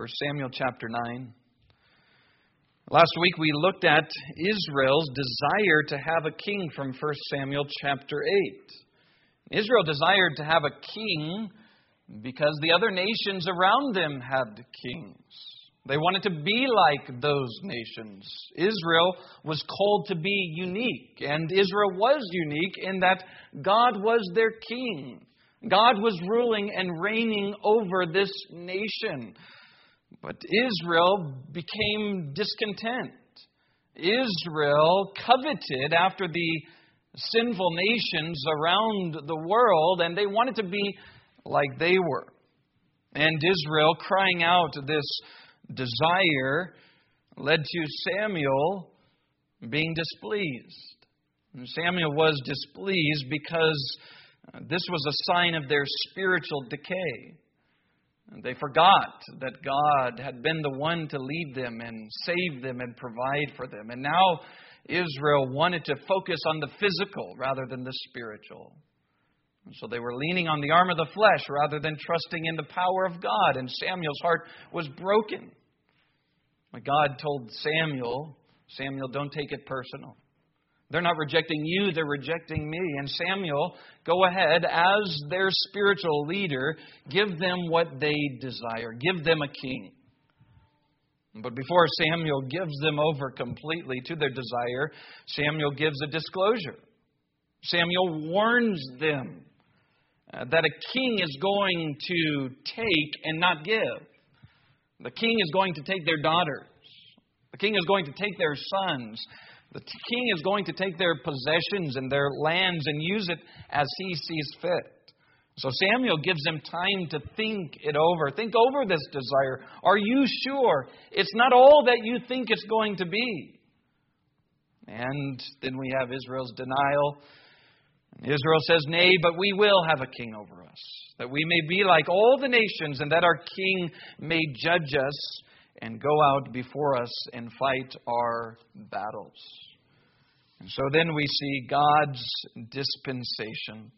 1 Samuel chapter 9. Last week we looked at Israel's desire to have a king from 1 Samuel chapter 8. Israel desired to have a king because the other nations around them had kings. They wanted to be like those nations. Israel was called to be unique, and Israel was unique in that God was their king. God was ruling and reigning over this nation. But Israel became discontent. Israel coveted after the sinful nations around the world, and they wanted to be like they were. And Israel, crying out this desire, led to Samuel being displeased. And Samuel was displeased because this was a sign of their spiritual decay. And they forgot that God had been the one to lead them and save them and provide for them. And now Israel wanted to focus on the physical rather than the spiritual. And so they were leaning on the arm of the flesh rather than trusting in the power of God. And Samuel's heart was broken. But God told Samuel, don't take it personal. They're not rejecting you, they're rejecting me. And Samuel, go ahead, as their spiritual leader, give them what they desire. Give them a king. But before Samuel gives them over completely to their desire, Samuel gives a disclosure. Samuel warns them that a king is going to take and not give. The king is going to take their daughters. The king is going to take their sons. The king is going to take their possessions and their lands and use it as he sees fit. So Samuel gives them time to think it over. Think over this desire. Are you sure it's not all that you think it's going to be? And then we have Israel's denial. Israel says, nay, but we will have a king over us, that we may be like all the nations, and that our king may judge us and go out before us and fight our battles. And so then we see God's dispensation.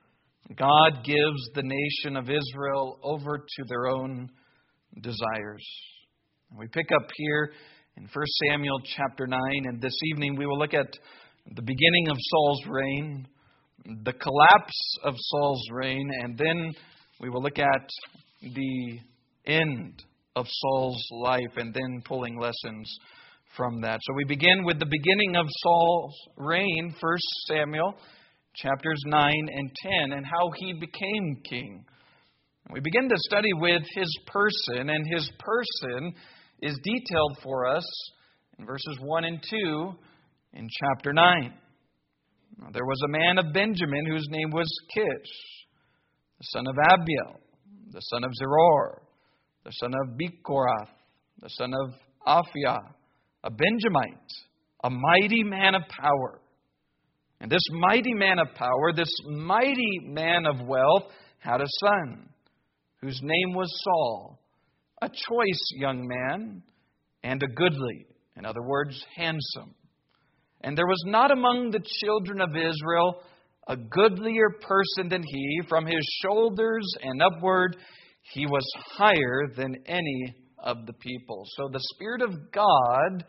God gives the nation of Israel over to their own desires. We pick up here in 1 Samuel chapter 9, and this evening we will look at the beginning of Saul's reign, the collapse of Saul's reign, and then we will look at the end of Saul's life and then pulling lessons from that. So we begin with the beginning of Saul's reign, 1 Samuel chapters 9 and 10, and how he became king. We begin to study with his person, and his person is detailed for us in verses 1 and 2 in chapter 9. Now, there was a man of Benjamin whose name was Kish, the son of Abiel, the son of Zeror, the son of Bechorath, the son of Aphiah, a Benjamite, a mighty man of power. And this mighty man of power, this mighty man of wealth, had a son whose name was Saul, a choice young man and a goodly, in other words, handsome. And there was not among the children of Israel a goodlier person than he. From his shoulders and upward, he was higher than any of the people. So the Spirit of God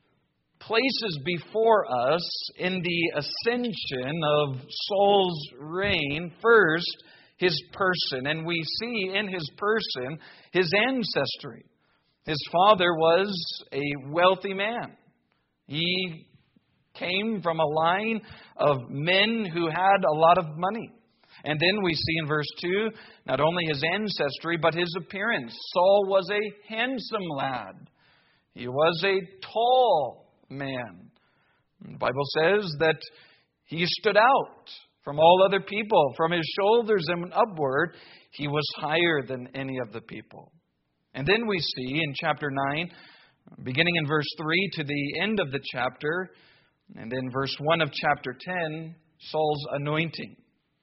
places before us in the ascension of Saul's reign, first, his person. And we see in his person his ancestry. His father was a wealthy man. He came from a line of men who had a lot of money. And then we see in verse 2, not only his ancestry, but his appearance. Saul was a handsome lad. He was a tall man. The Bible says that he stood out from all other people. From his shoulders and upward, he was higher than any of the people. And then we see in chapter 9, beginning in verse 3 to the end of the chapter, and then verse 1 of chapter 10, Saul's anointing.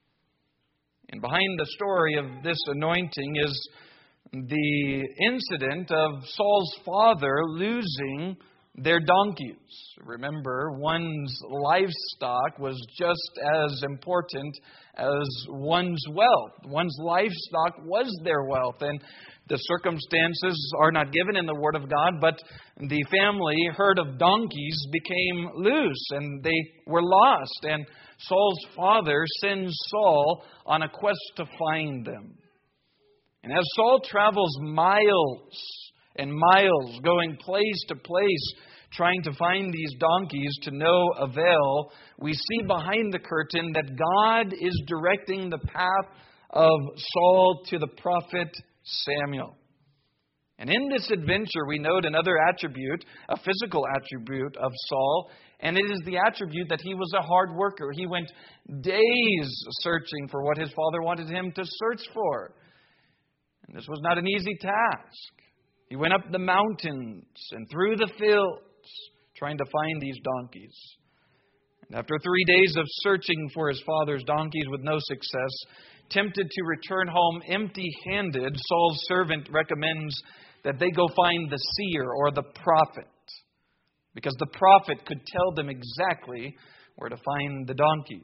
And behind the story of this anointing is the incident of Saul's father losing their donkeys. Remember, one's livestock was just as important as one's wealth. One's livestock was their wealth. And The circumstances are not given in the Word of God, but the family herd of donkeys became loose and they were lost. And Saul's father sends Saul on a quest to find them. And as Saul travels miles and miles, going place to place, trying to find these donkeys to no avail, we see behind the curtain that God is directing the path of Saul to the prophet Samuel. And in this adventure, we note another attribute, a physical attribute of Saul, and it is the attribute that he was a hard worker. He went days searching for what his father wanted him to search for. And this was not an easy task. He went up the mountains and through the fields trying to find these donkeys. And after 3 days of searching for his father's donkeys with no success, tempted to return home empty-handed, Saul's servant recommends that they go find the seer or the prophet, because the prophet could tell them exactly where to find the donkeys.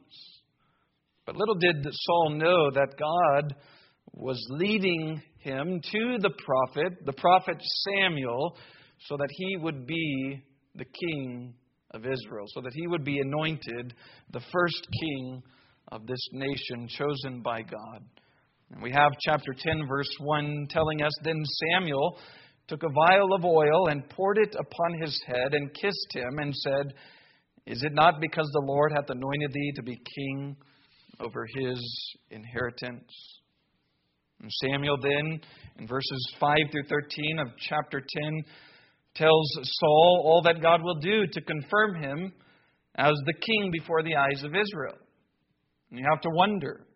But little did Saul know that God was leading him to the prophet Samuel, so that he would be the king of Israel, so that he would be anointed the first king of this nation chosen by God. And we have chapter 10, verse 1 telling us, "Then Samuel took a vial of oil and poured it upon his head and kissed him and said, 'Is it not because the Lord hath anointed thee to be king over his inheritance?'" And Samuel then, in verses 5 through 13 of chapter 10, tells Saul all that God will do to confirm him as the king before the eyes of Israel. And you have to wonder,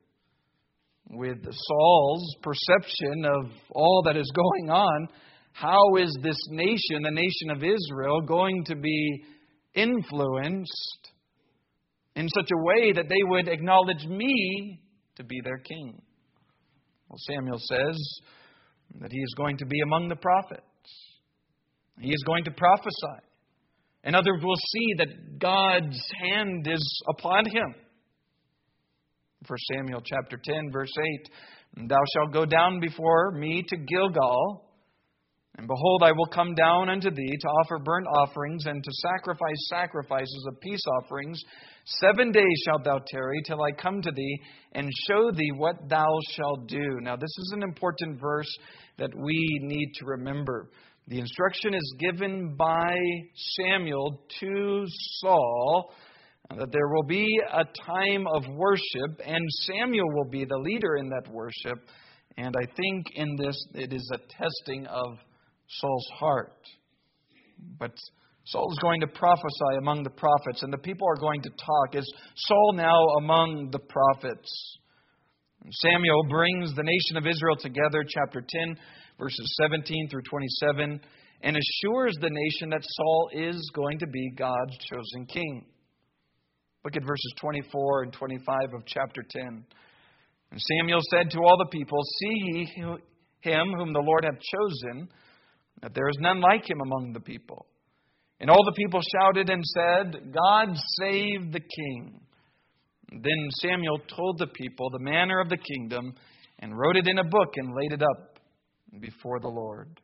with Saul's perception of all that is going on, how is this nation, the nation of Israel, going to be influenced in such a way that they would acknowledge me to be their king? Well, Samuel says that he is going to be among the prophets. He is going to prophesy. And others will see that God's hand is upon him. 1 Samuel chapter 10, verse 8, "Thou shalt go down before me to Gilgal, and behold, I will come down unto thee to offer burnt offerings and to sacrifice sacrifices of peace offerings. 7 days shalt thou tarry till I come to thee and show thee what thou shalt do." Now, this is an important verse that we need to remember. The instruction is given by Samuel to Saul that there will be a time of worship, and Samuel will be the leader in that worship. And I think in this, it is a testing of Saul's heart. But Saul is going to prophesy among the prophets, and the people are going to talk. Is Saul now among the prophets? Samuel brings the nation of Israel together, chapter 10, verses 17 through 27, and assures the nation that Saul is going to be God's chosen king. Look at verses 24 and 25 of chapter 10. "And Samuel said to all the people, See ye him whom the Lord hath chosen, that there is none like him among the people. And all the people shouted and said, God save the king. Then Samuel told the people the manner of the kingdom, and wrote it in a book and laid it up before the Lord."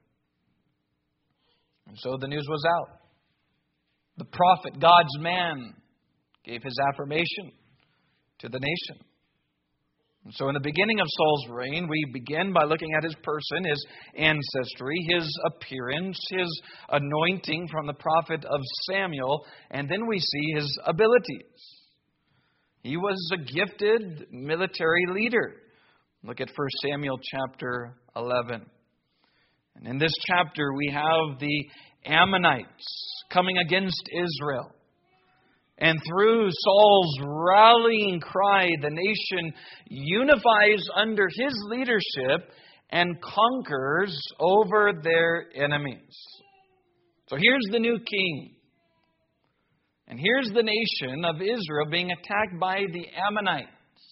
And so the news was out. The prophet, God's man, gave his affirmation to the nation. And so in the beginning of Saul's reign, we begin by looking at his person, his ancestry, his appearance, his anointing from the prophet of Samuel, and then we see his abilities. He was a gifted military leader. Look at 1 Samuel chapter 11. And in this chapter, we have the Ammonites coming against Israel. And through Saul's rallying cry, the nation unifies under his leadership and conquers over their enemies. So here's the new king. And here's the nation of Israel being attacked by the Ammonites.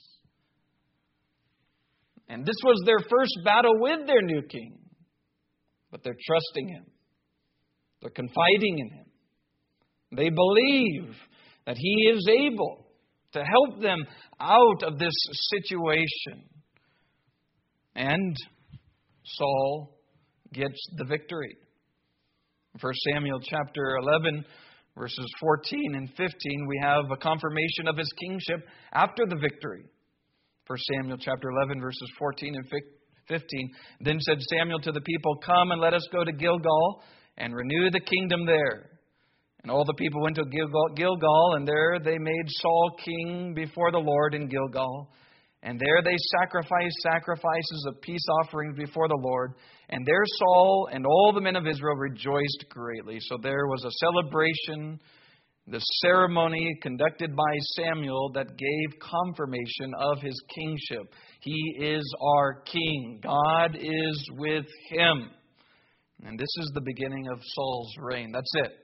And this was their first battle with their new king. But they're trusting him. They're confiding in him. They believe that he is able to help them out of this situation. And Saul gets the victory. In 1 Samuel chapter 11, verses 14 and 15, we have a confirmation of his kingship after the victory. 1 Samuel chapter 11, verses 14 and 15. Then said Samuel to the people, "Come and let us go to Gilgal and renew the kingdom there." And all the people went to Gilgal, and there they made Saul king before the Lord in Gilgal. And there they sacrificed sacrifices of peace offerings before the Lord. And there Saul and all the men of Israel rejoiced greatly. So there was a celebration, the ceremony conducted by Samuel that gave confirmation of his kingship. He is our king. God is with him. And this is the beginning of Saul's reign. That's it.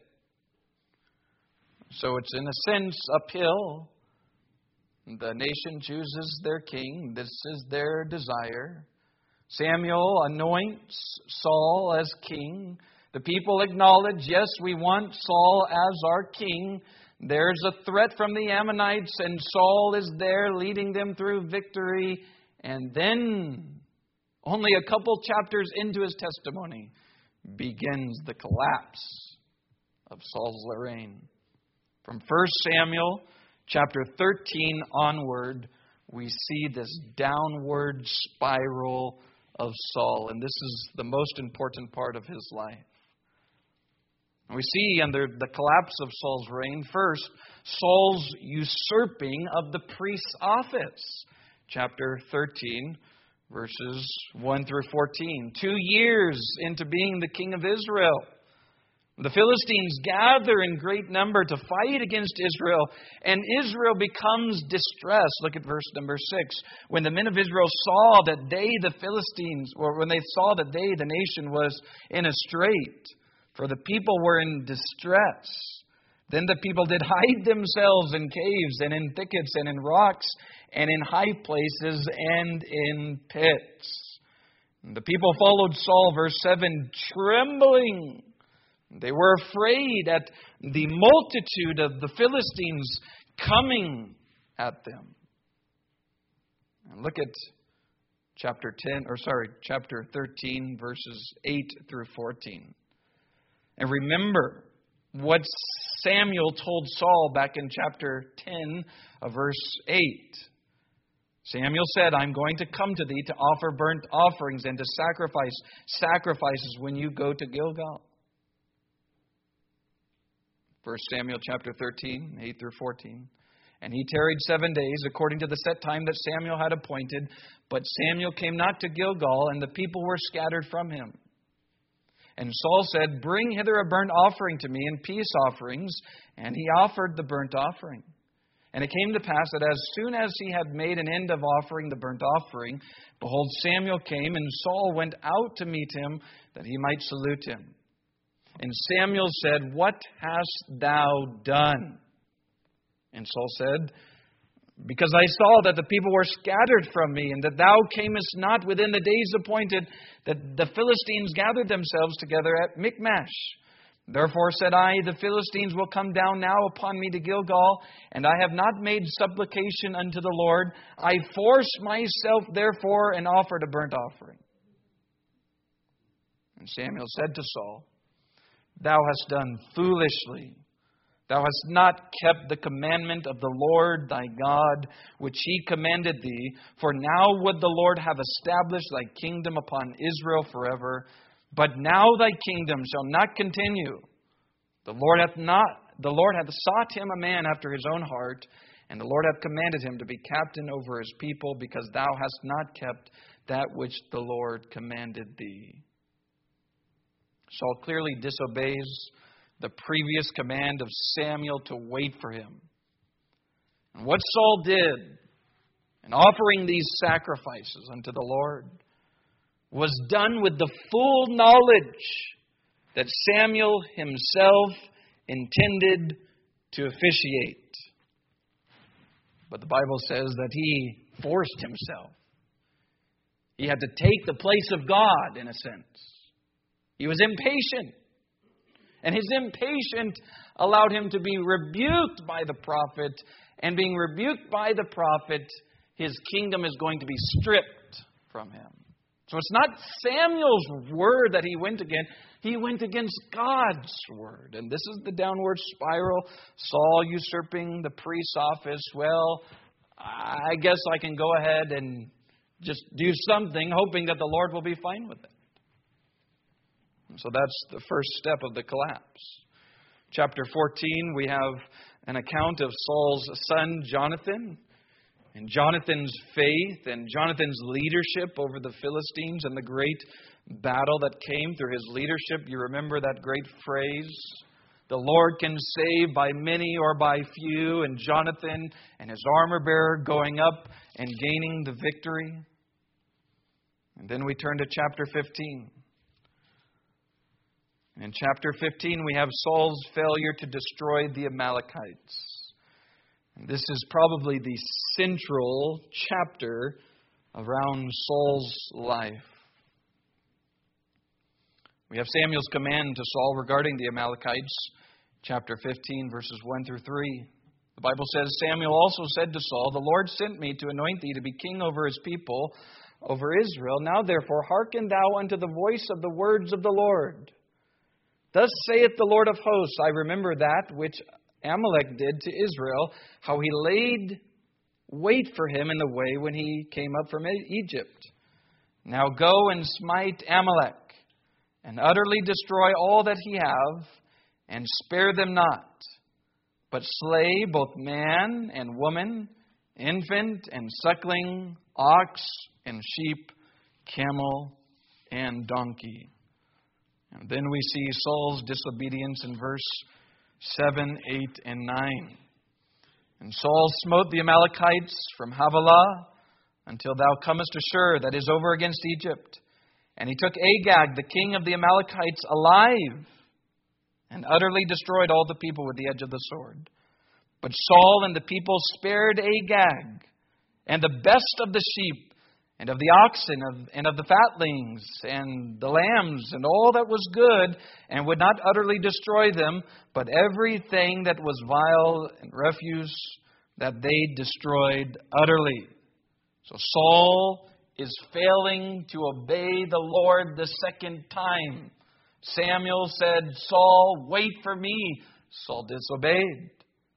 So it's in a sense uphill. The nation chooses their king. This is their desire. Samuel anoints Saul as king. The people acknowledge, yes, we want Saul as our king. There's a threat from the Ammonites, and Saul is there leading them through victory. And then, only a couple chapters into his testimony, begins the collapse of Saul's reign. From 1 Samuel chapter 13 onward, we see this downward spiral of Saul. And this is the most important part of his life. And we see under the collapse of Saul's reign, first, Saul's usurping of the priest's office. Chapter 13, verses 1 through 14. 2 years into being the king of Israel, the Philistines gather in great number to fight against Israel, and Israel becomes distressed. Look at verse number 6. When the men of Israel saw that the Philistines, or when they saw that the nation, was in a strait, for the people were in distress, then the people did hide themselves in caves and in thickets and in rocks and in high places and in pits. And the people followed Saul, verse 7, trembling. They were afraid at the multitude of the Philistines coming at them. And look at chapter 13, verses 8 through 14. And remember what Samuel told Saul back in chapter 10, verse 8. Samuel said, "I'm going to come to thee to offer burnt offerings and to sacrifice sacrifices when you go to Gilgal." 1 Samuel chapter 13, 8 through 14. And he tarried 7 days, according to the set time that Samuel had appointed. But Samuel came not to Gilgal, and the people were scattered from him. And Saul said, "Bring hither a burnt offering to me, and peace offerings." And he offered the burnt offering. And it came to pass that as soon as he had made an end of offering the burnt offering, behold, Samuel came, and Saul went out to meet him, that he might salute him. And Samuel said, "What hast thou done?" And Saul said, "Because I saw that the people were scattered from me, and that thou camest not within the days appointed, that the Philistines gathered themselves together at Michmash. Therefore said I, the Philistines will come down now upon me to Gilgal, and I have not made supplication unto the Lord. I forced myself therefore and offered a burnt offering." And Samuel said to Saul, "Thou hast done foolishly. Thou hast not kept the commandment of the Lord thy God, which he commanded thee. For now would the Lord have established thy kingdom upon Israel forever. But now thy kingdom shall not continue. The Lord hath sought him a man after his own heart, and the Lord hath commanded him to be captain over his people, because thou hast not kept that which the Lord commanded thee." Saul clearly disobeys the previous command of Samuel to wait for him. And what Saul did in offering these sacrifices unto the Lord was done with the full knowledge that Samuel himself intended to officiate. But the Bible says that he forced himself. He had to take the place of God, in a sense. He was impatient. And his impatience allowed him to be rebuked by the prophet. And being rebuked by the prophet, his kingdom is going to be stripped from him. So it's not Samuel's word that he went against. He went against God's word. And this is the downward spiral. Saul usurping the priest's office. Well, I guess I can go ahead and just do something, hoping that the Lord will be fine with it. So that's the first step of the collapse. Chapter 14, we have an account of Saul's son, Jonathan, and Jonathan's faith and Jonathan's leadership over the Philistines and the great battle that came through his leadership. You remember that great phrase, the Lord can save by many or by few, and Jonathan and his armor bearer going up and gaining the victory. And then we turn to chapter 15. In chapter 15, we have Saul's failure to destroy the Amalekites. And this is probably the central chapter around Saul's life. We have Samuel's command to Saul regarding the Amalekites, chapter 15, verses 1 through 3. The Bible says, Samuel also said to Saul, the Lord sent me to anoint thee to be king over his people, over Israel. Now therefore hearken thou unto the voice of the words of the Lord. Thus saith the Lord of hosts, I remember that which Amalek did to Israel, how he laid wait for him in the way when he came up from Egypt. Now go and smite Amalek, and utterly destroy all that he have, and spare them not, but slay both man and woman, infant and suckling, ox and sheep, camel and donkey. And then we see Saul's disobedience in verse 7, 8, and 9. And Saul smote the Amalekites from Havilah until thou comest to Shur, that is over against Egypt. And he took Agag, the king of the Amalekites, alive, and utterly destroyed all the people with the edge of the sword. But Saul and the people spared Agag, and the best of the sheep, and of the oxen, and of the fatlings, and the lambs, and all that was good, and would not utterly destroy them, but everything that was vile and refuse, that they destroyed utterly. So Saul is failing to obey the Lord the second time. Samuel said, Saul, wait for me. Saul disobeyed.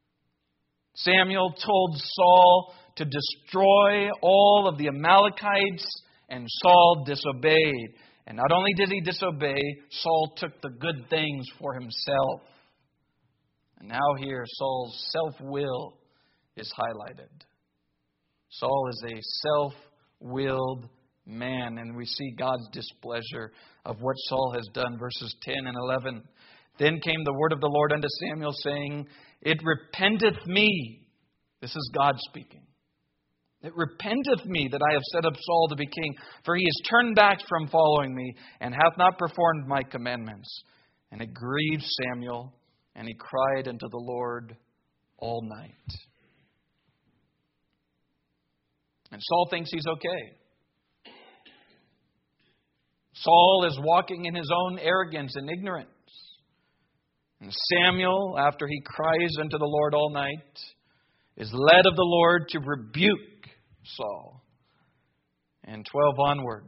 Samuel told Saul to destroy all of the Amalekites, and Saul disobeyed. And not only did he disobey, Saul took the good things for himself. And now here, Saul's self-will is highlighted. Saul is a self-willed man, and we see God's displeasure of what Saul has done. Verses 10 and 11. Then came the word of the Lord unto Samuel, saying, It repenteth me. This is God speaking. It repenteth me that I have set up Saul to be king, for he has turned back from following me, and hath not performed my commandments. And it grieved Samuel, and he cried unto the Lord all night. And Saul thinks he's okay. Saul is walking in his own arrogance and ignorance. And Samuel, after he cries unto the Lord all night, is led of the Lord to rebuke Saul. And 12 onward.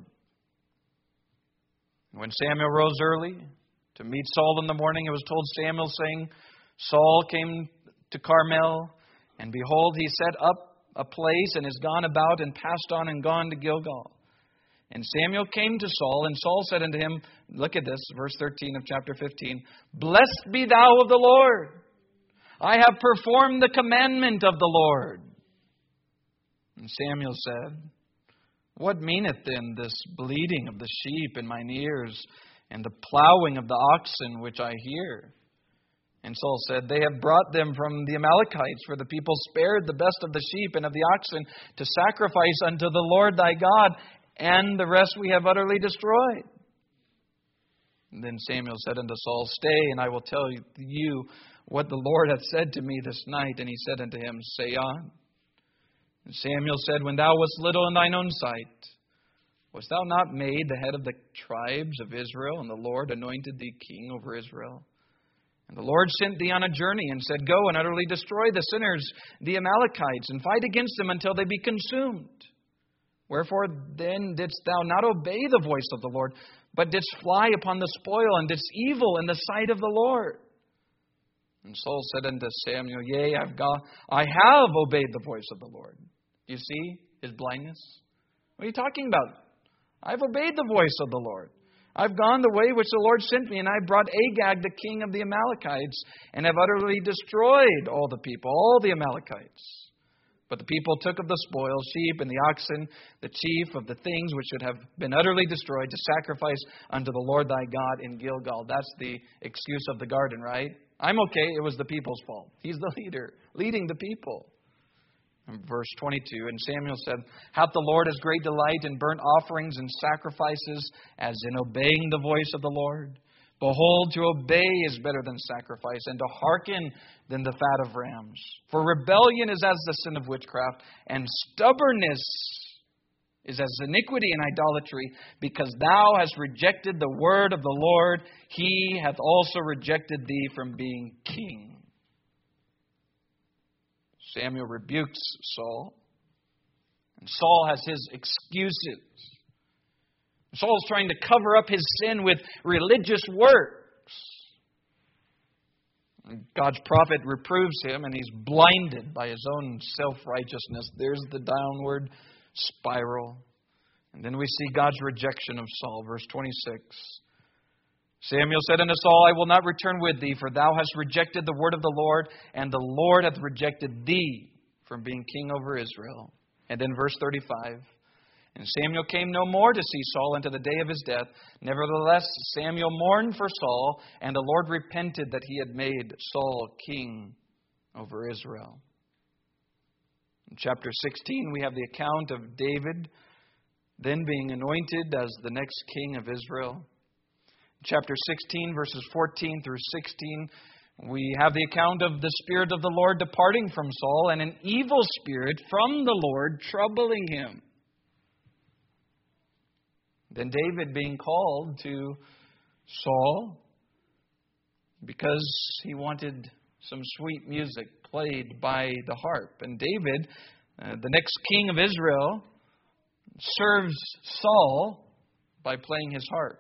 When Samuel rose early to meet Saul in the morning, it was told Samuel, saying, Saul came to Carmel, and behold, he set up a place, and is gone about, and passed on, and gone to Gilgal. And Samuel came to Saul, and Saul said unto him, look at this, verse 13 of chapter 15, Blessed be thou of the Lord. I have performed the commandment of the Lord. And Samuel said, What meaneth then this bleating of the sheep in mine ears, and the plowing of the oxen which I hear? And Saul said, They have brought them from the Amalekites, for the people spared the best of the sheep and of the oxen to sacrifice unto the Lord thy God, and the rest we have utterly destroyed. And then Samuel said unto Saul, Stay, and I will tell you what the Lord hath said to me this night. And he said unto him, Say on. And Samuel said, When thou wast little in thine own sight, wast thou not made the head of the tribes of Israel, and the Lord anointed thee king over Israel? And the Lord sent thee on a journey, and said, Go and utterly destroy the sinners, the Amalekites, and fight against them until they be consumed. Wherefore then didst thou not obey the voice of the Lord, but didst fly upon the spoil, and didst evil in the sight of the Lord? And Saul said unto Samuel, Yea, I have obeyed the voice of the Lord. You see his blindness? What are you talking about? I've obeyed the voice of the Lord. I've gone the way which the Lord sent me, and I brought Agag, the king of the Amalekites, and have utterly destroyed all the people, all the Amalekites. But the people took of the spoil, sheep and the oxen, the chief of the things which should have been utterly destroyed, to sacrifice unto the Lord thy God in Gilgal. That's the excuse of the garden, right? I'm okay, it was the people's fault. He's the leader, leading the people. Verse 22, and Samuel said, Hath the Lord as great delight in burnt offerings and sacrifices as in obeying the voice of the Lord? Behold, to obey is better than sacrifice, and to hearken than the fat of rams. For rebellion is as the sin of witchcraft, and stubbornness is as iniquity and idolatry. Because thou hast rejected the word of the Lord, he hath also rejected thee from being king. Samuel rebukes Saul, and Saul has his excuses. Saul's trying to cover up his sin with religious works. God's prophet reproves him, and he's blinded by his own self-righteousness. There's the downward spiral. And then we see God's rejection of Saul. Verse 26. Samuel said unto Saul, I will not return with thee, for thou hast rejected the word of the Lord, and the Lord hath rejected thee from being king over Israel. And then verse 35. And Samuel came no more to see Saul unto the day of his death. Nevertheless, Samuel mourned for Saul, and the Lord repented that he had made Saul king over Israel. In chapter 16, we have the account of David then being anointed as the next king of Israel. Chapter 16, verses 14 through 16, we have the account of the Spirit of the Lord departing from Saul, and an evil spirit from the Lord troubling him. Then David being called to Saul because he wanted some sweet music played by the harp. And David, the next king of Israel, serves Saul by playing his harp.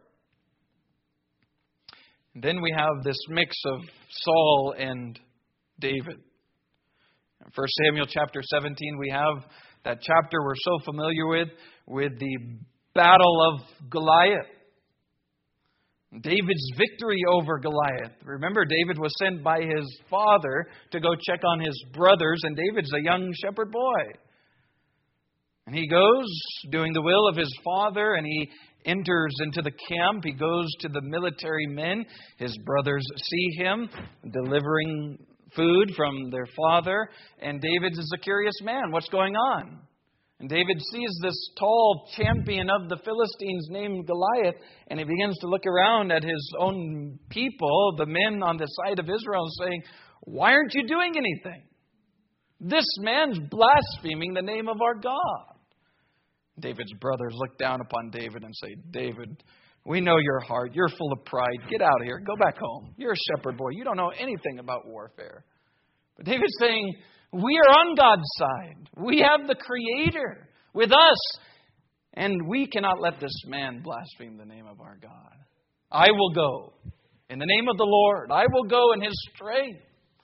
Then we have this mix of Saul and David. In 1 Samuel chapter 17, we have that chapter we're so familiar with the battle of Goliath. David's victory over Goliath. Remember, David was sent by his father to go check on his brothers, and David's a young shepherd boy. And he goes doing the will of his father, and he enters into the camp. He goes to the military men. His brothers see him delivering food from their father. And David is a curious man. What's going on? And David sees this tall champion of the Philistines named Goliath. And he begins to look around at his own people, the men on the side of Israel, saying, Why aren't you doing anything? This man's blaspheming the name of our God. David's brothers look down upon David and say, David, we know your heart. You're full of pride. Get out of here. Go back home. You're a shepherd boy. You don't know anything about warfare. But David's saying, we are on God's side. We have the Creator with us. And we cannot let this man blaspheme the name of our God. I will go in the name of the Lord. I will go in His strength.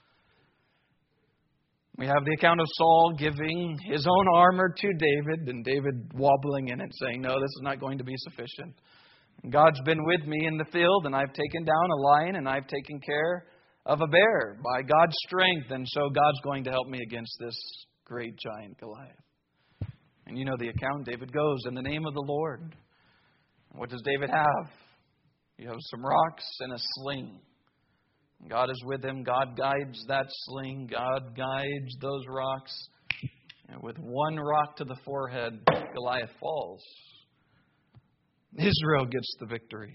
We have the account of Saul giving his own armor to David, and David wobbling in it, saying, No, this is not going to be sufficient. God's been with me in the field, and I've taken down a lion, and I've taken care of a bear by God's strength, and so God's going to help me against this great giant Goliath. And you know the account. David goes in the name of the Lord. And what does David have? He has some rocks and a sling. God is with him. God guides that sling. God guides those rocks. And with one rock to the forehead, Goliath falls. Israel gets the victory.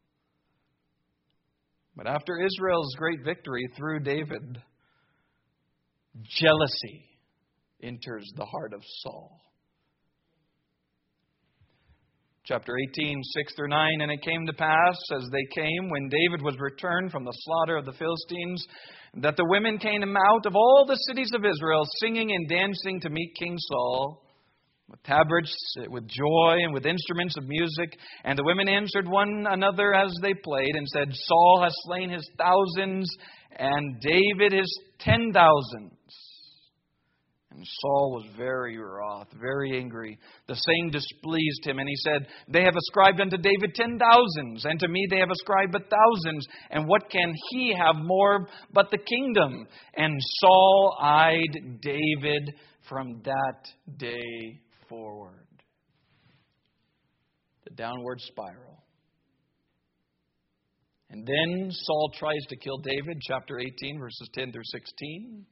But after Israel's great victory through David, jealousy enters the heart of Saul. Chapter 18, 6 through 9, And it came to pass, as they came, when David was returned from the slaughter of the Philistines, that the women came out of all the cities of Israel, singing and dancing to meet King Saul. with tabrets, with joy, and with instruments of music. And the women answered one another as they played, and said, Saul has slain his thousands, and David his 10,000s. And Saul was very wroth, very angry. The saying displeased him, and he said, They have ascribed unto David 10,000s, and to me they have ascribed but thousands. And what can he have more but the kingdom? And Saul eyed David from that day forward. The downward spiral. And then Saul tries to kill David, chapter 18, verses 10 through 16.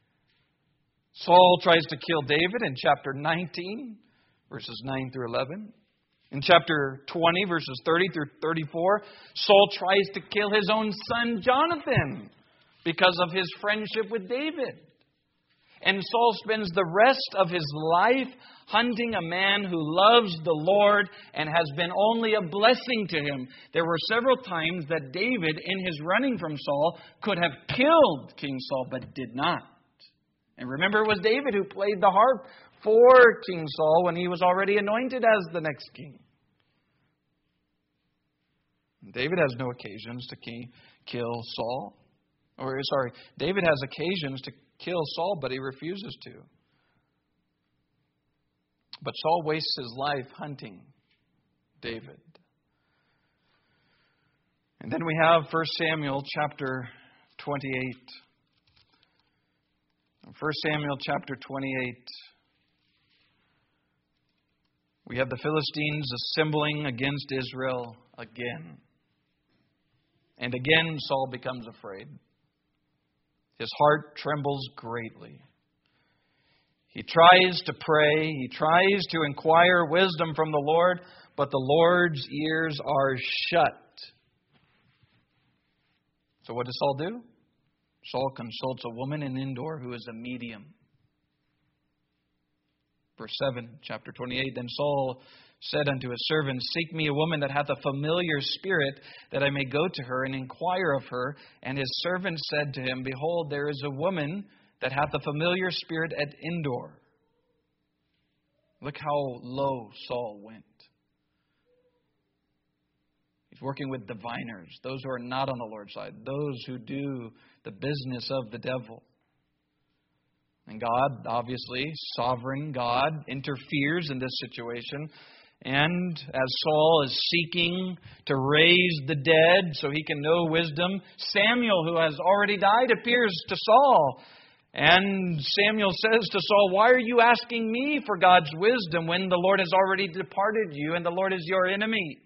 Saul tries to kill David in chapter 19, verses 9 through 11. In chapter 20, verses 30 through 34, Saul tries to kill his own son Jonathan because of his friendship with David. And Saul spends the rest of his life hunting a man who loves the Lord and has been only a blessing to him. There were several times that David, in his running from Saul, could have killed King Saul, but did not. And remember, it was David who played the harp for King Saul when he was already anointed as the next king. David has no occasions to kill Saul. David has occasions to kill Saul, but he refuses to. But Saul wastes his life hunting David. And then we have 1 Samuel chapter 28. 1 Samuel chapter 28. We have the Philistines assembling against Israel again. And again Saul becomes afraid. His heart trembles greatly. He tries to pray. He tries to inquire wisdom from the Lord, but the Lord's ears are shut. So what does Saul do? Saul consults a woman in Endor who is a medium. Verse 7, chapter 28. Then Saul said unto his servants, Seek me a woman that hath a familiar spirit, that I may go to her and inquire of her. And his servant said to him, Behold, there is a woman that hath a familiar spirit at Endor. Look how low Saul went. He's working with diviners, those who are not on the Lord's side, those who do the business of the devil. And God, obviously, sovereign God, interferes in this situation. And as Saul is seeking to raise the dead so he can know wisdom, Samuel, who has already died, appears to Saul. And Samuel says to Saul, Why are you asking me for God's wisdom when the Lord has already departed you and the Lord is your enemy?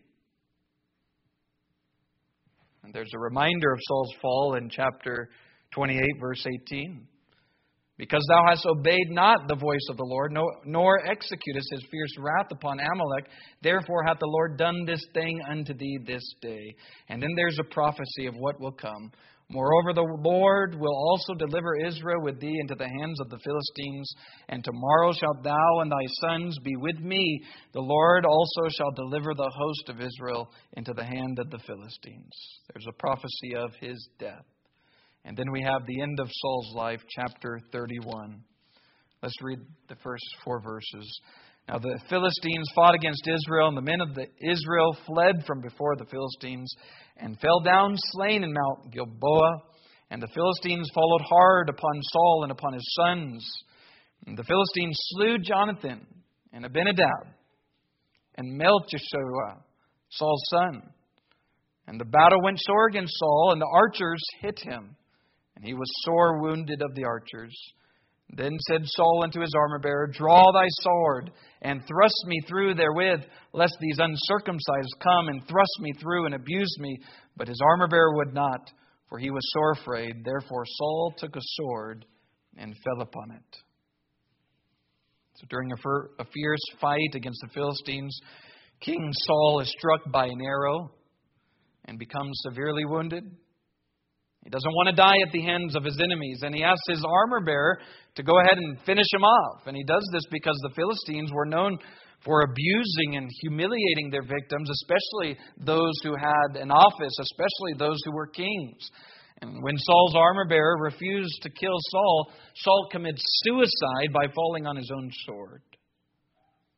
And there's a reminder of Saul's fall in chapter 28, verse 18. Because thou hast obeyed not the voice of the Lord, nor executest his fierce wrath upon Amalek, therefore hath the Lord done this thing unto thee this day. And then there's a prophecy of what will come. Moreover, the Lord will also deliver Israel with thee into the hands of the Philistines. And tomorrow shalt thou and thy sons be with me. The Lord also shall deliver the host of Israel into the hand of the Philistines. There's a prophecy of his death. And then we have the end of Saul's life, chapter 31. Let's read the first 4 verses. Now the Philistines fought against Israel, and the men of Israel fled from before the Philistines, and fell down slain in Mount Gilboa. And the Philistines followed hard upon Saul and upon his sons. And the Philistines slew Jonathan, and Abinadab, and Melchishua, Saul's son. And the battle went sore against Saul, and the archers hit him. And he was sore wounded of the archers. Then said Saul unto his armor-bearer, Draw thy sword, and thrust me through therewith, lest these uncircumcised come and thrust me through and abuse me. But his armor-bearer would not, for he was sore afraid. Therefore Saul took a sword and fell upon it. So during a fierce fight against the Philistines, King Saul is struck by an arrow and becomes severely wounded. He doesn't want to die at the hands of his enemies, and he asks his armor-bearer to go ahead and finish him off. And he does this because the Philistines were known for abusing and humiliating their victims, especially those who had an office, especially those who were kings. And when Saul's armor-bearer refused to kill Saul, Saul commits suicide by falling on his own sword.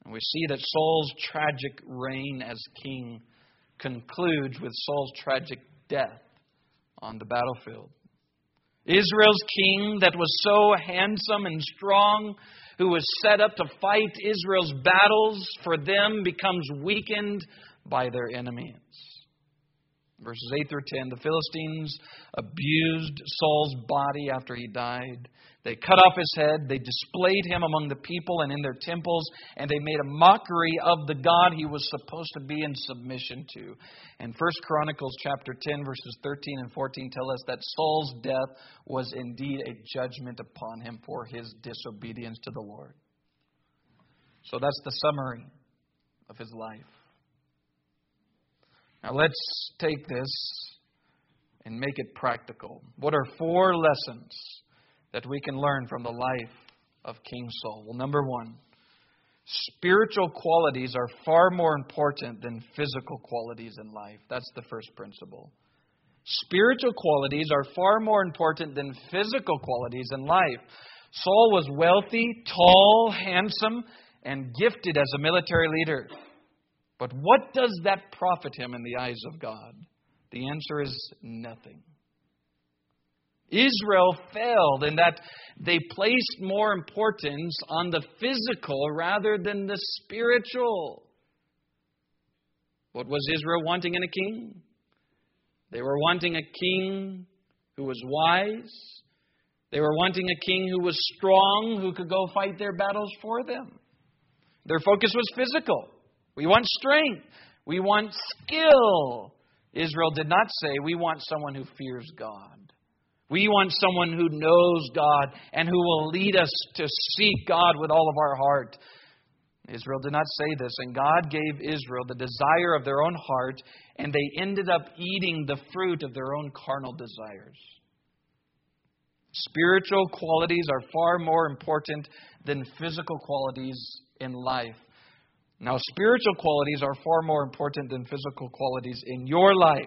And we see that Saul's tragic reign as king concludes with Saul's tragic death on the battlefield. Israel's king that was so handsome and strong, who was set up to fight Israel's battles for them, becomes weakened by their enemies. Verses 8 through 10, the Philistines abused Saul's body after he died. They cut off his head, they displayed him among the people and in their temples, and they made a mockery of the God he was supposed to be in submission to. And 1 Chronicles chapter 10, verses 13 and 14 tell us that Saul's death was indeed a judgment upon him for his disobedience to the Lord. So that's the summary of his life. Now let's take this and make it practical. What are 4 lessons that we can learn from the life of King Saul? Well, number 1, spiritual qualities are far more important than physical qualities in life. That's the first principle. Spiritual qualities are far more important than physical qualities in life. Saul was wealthy, tall, handsome, and gifted as a military leader. But what does that profit him in the eyes of God? The answer is nothing. Israel failed in that they placed more importance on the physical rather than the spiritual. What was Israel wanting in a king? They were wanting a king who was wise. They were wanting a king who was strong, who could go fight their battles for them. Their focus was physical. We want strength. We want skill. Israel did not say, we want someone who fears God. We want someone who knows God and who will lead us to seek God with all of our heart. Israel did not say this, and God gave Israel the desire of their own heart, and they ended up eating the fruit of their own carnal desires. Spiritual qualities are far more important than physical qualities in life. Now, spiritual qualities are far more important than physical qualities in your life.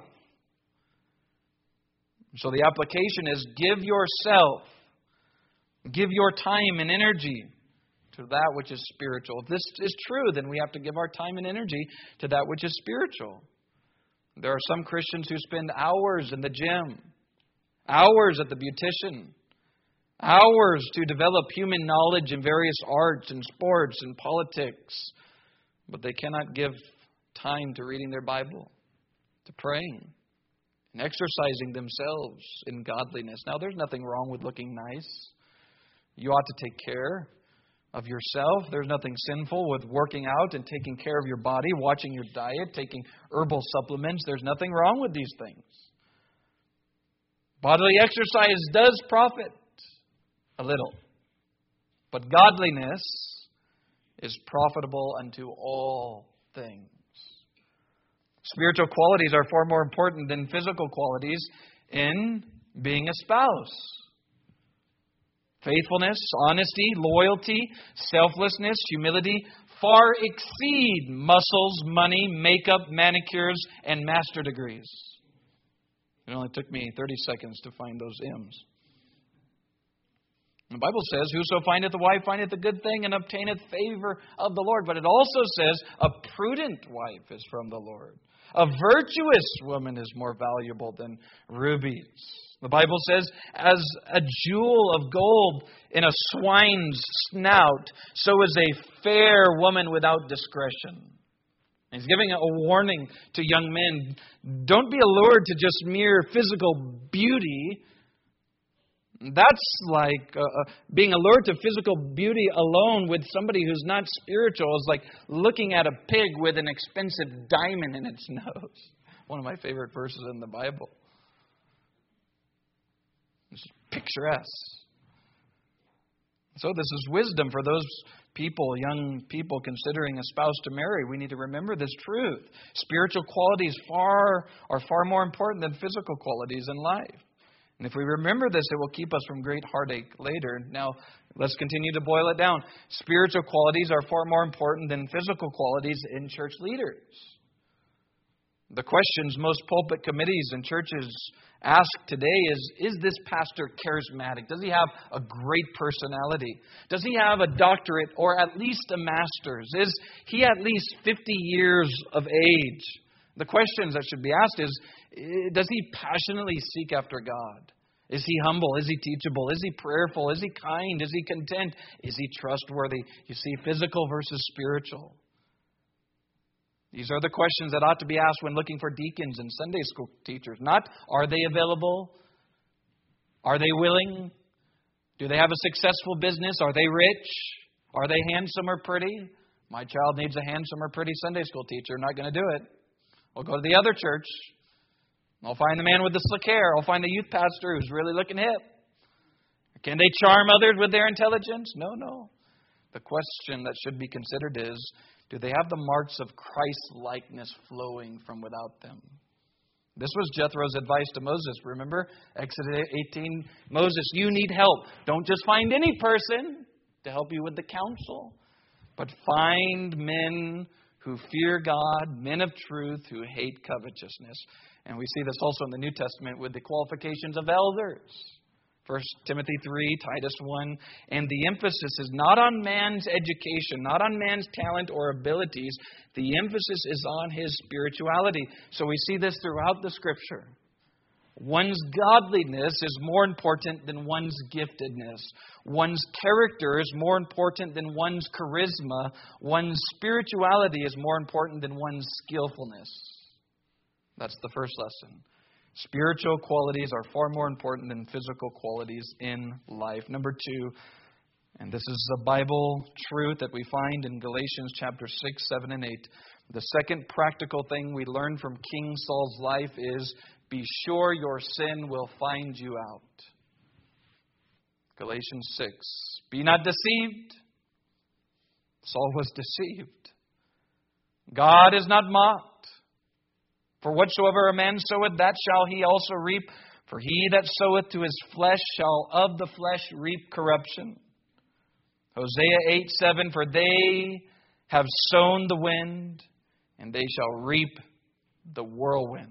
So the application is give yourself, give your time and energy to that which is spiritual. If this is true, then we have to give our time and energy to that which is spiritual. There are some Christians who spend hours in the gym, hours at the beautician, hours to develop human knowledge in various arts and sports and politics. But they cannot give time to reading their Bible, to praying, and exercising themselves in godliness. Now, there's nothing wrong with looking nice. You ought to take care of yourself. There's nothing sinful with working out and taking care of your body, watching your diet, taking herbal supplements. There's nothing wrong with these things. Bodily exercise does profit a little. But godliness is profitable unto all things. Spiritual qualities are far more important than physical qualities in being a spouse. Faithfulness, honesty, loyalty, selflessness, humility far exceed muscles, money, makeup, manicures, and master degrees. It only took me 30 seconds to find those M's. The Bible says, whoso findeth a wife findeth a good thing and obtaineth favor of the Lord. But it also says, a prudent wife is from the Lord. A virtuous woman is more valuable than rubies. The Bible says, as a jewel of gold in a swine's snout, so is a fair woman without discretion. He's giving a warning to young men. Don't be allured to just mere physical beauty. That's like being allured to physical beauty alone with somebody who's not spiritual is like looking at a pig with an expensive diamond in its nose. One of my favorite verses in the Bible. It's picturesque. So this is wisdom for those people, young people considering a spouse to marry. We need to remember this truth. Spiritual qualities are far more important than physical qualities in life. And if we remember this, it will keep us from great heartache later. Now, let's continue to boil it down. Spiritual qualities are far more important than physical qualities in church leaders. The questions most pulpit committees and churches ask today is this pastor charismatic? Does he have a great personality? Does he have a doctorate or at least a master's? Is he at least 50 years of age? The questions that should be asked is, does he passionately seek after God? Is he humble? Is he teachable? Is he prayerful? Is he kind? Is he content? Is he trustworthy? You see, physical versus spiritual. These are the questions that ought to be asked when looking for deacons and Sunday school teachers. Not, are they available? Are they willing? Do they have a successful business? Are they rich? Are they handsome or pretty? My child needs a handsome or pretty Sunday school teacher. Not going to do it. We'll go to the other church. I'll find the man with the slick hair. I'll find the youth pastor who's really looking hip. Can they charm others with their intelligence? No. The question that should be considered is, do they have the marks of Christ-likeness flowing from without them? This was Jethro's advice to Moses. Remember, Exodus 18, Moses, you need help. Don't just find any person to help you with the counsel, but find men who fear God, men of truth, who hate covetousness. And we see this also in the New Testament with the qualifications of elders. 1 Timothy 3, Titus 1. And the emphasis is not on man's education, not on man's talent or abilities. The emphasis is on his spirituality. So we see this throughout the Scripture. One's godliness is more important than one's giftedness. One's character is more important than one's charisma. One's spirituality is more important than one's skillfulness. That's the first lesson. Spiritual qualities are far more important than physical qualities in life. Number 2, and this is a Bible truth that we find in Galatians chapter 6, 7, and 8. The second practical thing we learn from King Saul's life is, be sure your sin will find you out. Galatians 6. Be not deceived. Saul was deceived. God is not mocked. For whatsoever a man soweth, that shall he also reap. For he that soweth to his flesh shall of the flesh reap corruption. Hosea 8:7. For they have sown the wind, and they shall reap the whirlwind.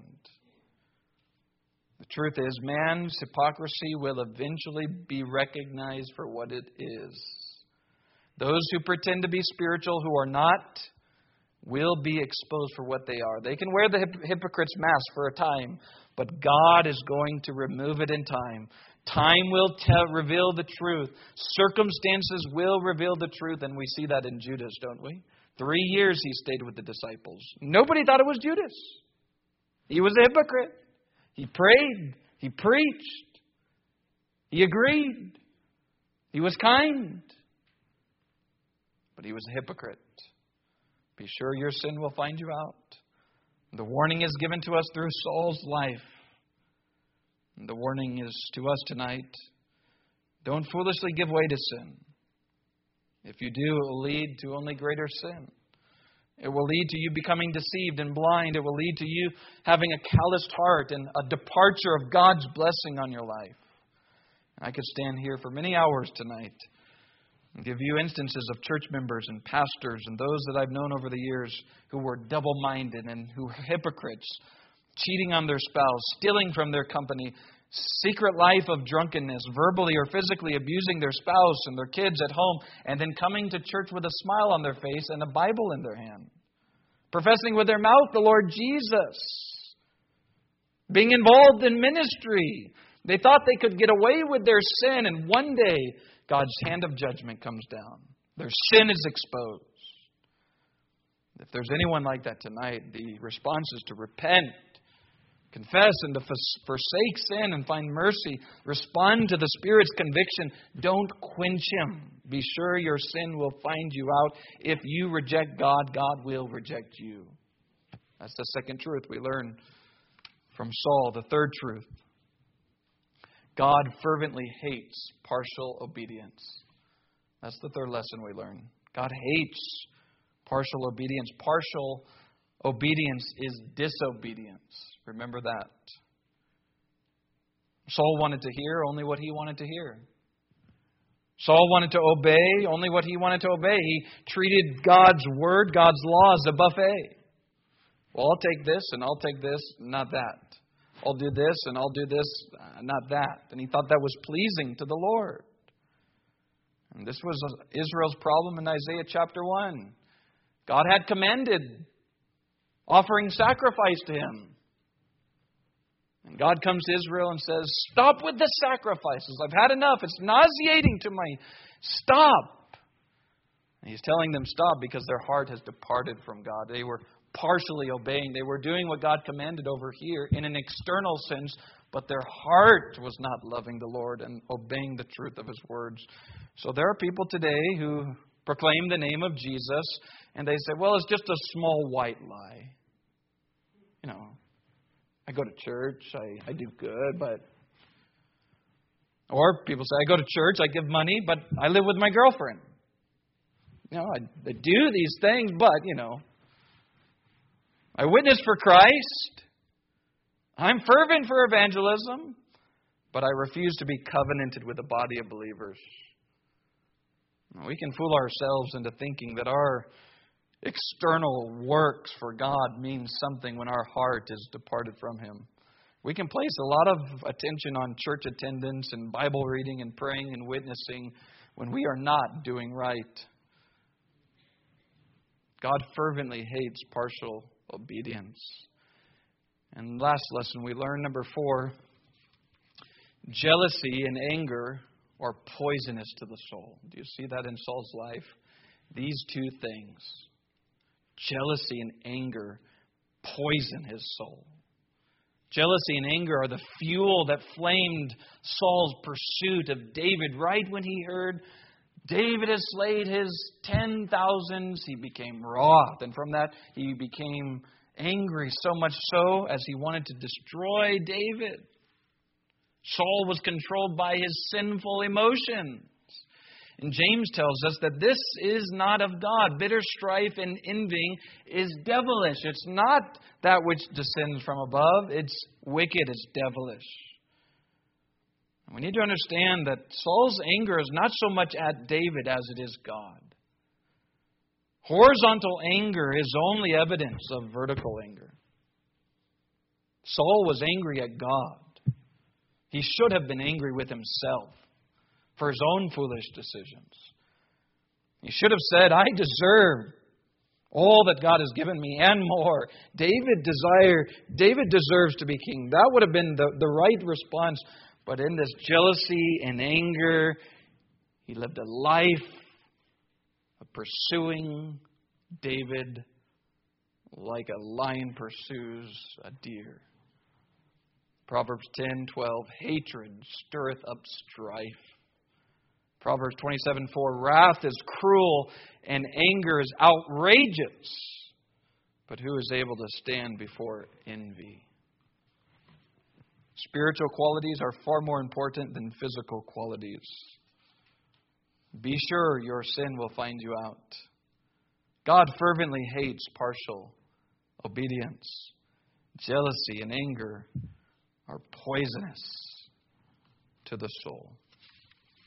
The truth is, man's hypocrisy will eventually be recognized for what it is. Those who pretend to be spiritual who are not will be exposed for what they are. They can wear the hypocrite's mask for a time, but God is going to remove it in time. Time will reveal the truth. Circumstances will reveal the truth, and we see that in Judas, don't we? 3 years he stayed with the disciples. Nobody thought it was Judas. He was a hypocrite. He prayed. He preached. He agreed. He was kind. But he was a hypocrite. Be sure your sin will find you out. The warning is given to us through Saul's life. And the warning is to us tonight. Don't foolishly give way to sin. If you do, it will lead to only greater sin. It will lead to you becoming deceived and blind. It will lead to you having a calloused heart and a departure of God's blessing on your life. I could stand here for many hours tonight and give you instances of church members and pastors and those that I've known over the years who were double-minded and who were hypocrites, cheating on their spouse, stealing from their company, secret life of drunkenness, verbally or physically abusing their spouse and their kids at home, and then coming to church with a smile on their face and a Bible in their hand, professing with their mouth the Lord Jesus, being involved in ministry. They thought they could get away with their sin, and one day God's hand of judgment comes down. Their sin is exposed. If there's anyone like that tonight, the response is to repent, confess, and to forsake sin and find mercy. Respond to the Spirit's conviction. Don't quench Him. Be sure your sin will find you out. If you reject God, God will reject you. That's the second truth we learn from Saul. The third truth: God fervently hates partial obedience. That's the third lesson we learn. God hates partial obedience. Partial obedience is disobedience. Remember that. Saul wanted to hear only what he wanted to hear. Saul wanted to obey only what he wanted to obey. He treated God's word, God's law, as a buffet. Well, I'll take this and I'll take this, not that. I'll do this and I'll do this, not that. And he thought that was pleasing to the Lord. And this was Israel's problem in Isaiah chapter 1. God had commanded offering sacrifice to Him. And God comes to Israel and says, stop with the sacrifices. I've had enough. It's nauseating to me. Stop. And He's telling them stop because their heart has departed from God. They were partially obeying. They were doing what God commanded over here in an external sense, but their heart was not loving the Lord and obeying the truth of His words. So there are people today who proclaim the name of Jesus and they say, well, it's just a small white lie. You know, I go to church, I do good, but... Or people say, I go to church, I give money, but I live with my girlfriend. You know, I do these things, but, you know, I witness for Christ. I'm fervent for evangelism, but I refuse to be covenanted with a body of believers. We can fool ourselves into thinking that our external works for God means something when our heart is departed from Him. We can place a lot of attention on church attendance and Bible reading and praying and witnessing when we are not doing right. God fervently hates partial obedience. And last lesson we learn, number 4, jealousy and anger are poisonous to the soul. Do you see that in Saul's life? These two things, jealousy and anger, poison his soul. Jealousy and anger are the fuel that flamed Saul's pursuit of David. Right when he heard David has slayed his 10,000s, he became wroth. And from that, he became angry, so much so as he wanted to destroy David. Saul was controlled by his sinful emotions. And James tells us that this is not of God. Bitter strife and envying is devilish. It's not that which descends from above. It's wicked. It's devilish. And we need to understand that Saul's anger is not so much at David as it is God. Horizontal anger is only evidence of vertical anger. Saul was angry at God. He should have been angry with himself for his own foolish decisions. He should have said, I deserve all that God has given me and more. David deserves to be king. That would have been the right response. But in this jealousy and anger, he lived a life of pursuing David like a lion pursues a deer. Proverbs 10:12, hatred stirreth up strife. Proverbs 27:4, wrath is cruel and anger is outrageous. But who is able to stand before envy? Spiritual qualities are far more important than physical qualities. Be sure your sin will find you out. God fervently hates partial obedience. Jealousy and anger are poisonous to the soul.